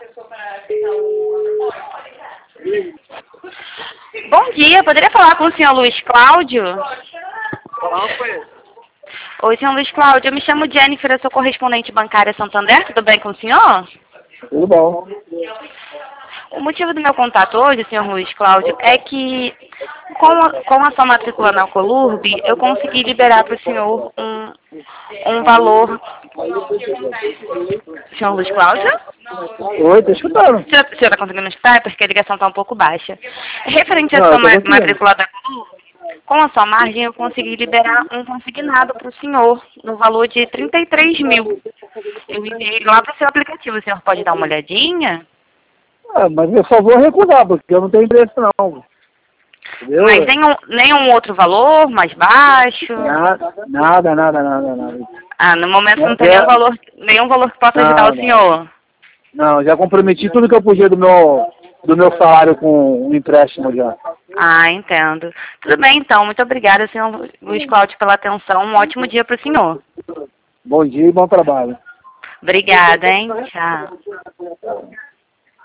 Bom dia, poderia falar com o senhor Luiz Cláudio? Oi, senhor Luiz Cláudio, eu me chamo Jennifer, eu sou correspondente bancária Santander, tudo bem com o senhor? Tudo bom. O motivo do meu contato hoje, senhor Luiz Cláudio, é que com a sua matrícula na Alcolurb, eu consegui liberar para o senhor um valor... Senhor Luiz Cláudio? Oi, tô escutando. O senhor está conseguindo escutar? É porque a ligação está um pouco baixa. Referente à Não, sua eu tô conseguindo. matrícula da Alcolurb, com a sua margem, eu consegui liberar um consignado para o senhor, no valor de 33 mil. Eu enviei lá para o seu aplicativo. O senhor pode dar uma olhadinha? Ah, mas eu só vou recusar, porque eu não tenho interesse não. Entendeu? Mas nenhum outro valor mais baixo? Nada. Ah, no momento não tem É. nenhum valor que possa ajudar o senhor. Não, já comprometi tudo que eu podia do meu salário com um empréstimo já. Ah, entendo. Tudo bem, então. Muito obrigada, senhor Luiz Cláudio, pela atenção. Um ótimo dia para o senhor. Bom dia e bom trabalho. Obrigada, hein? Tchau.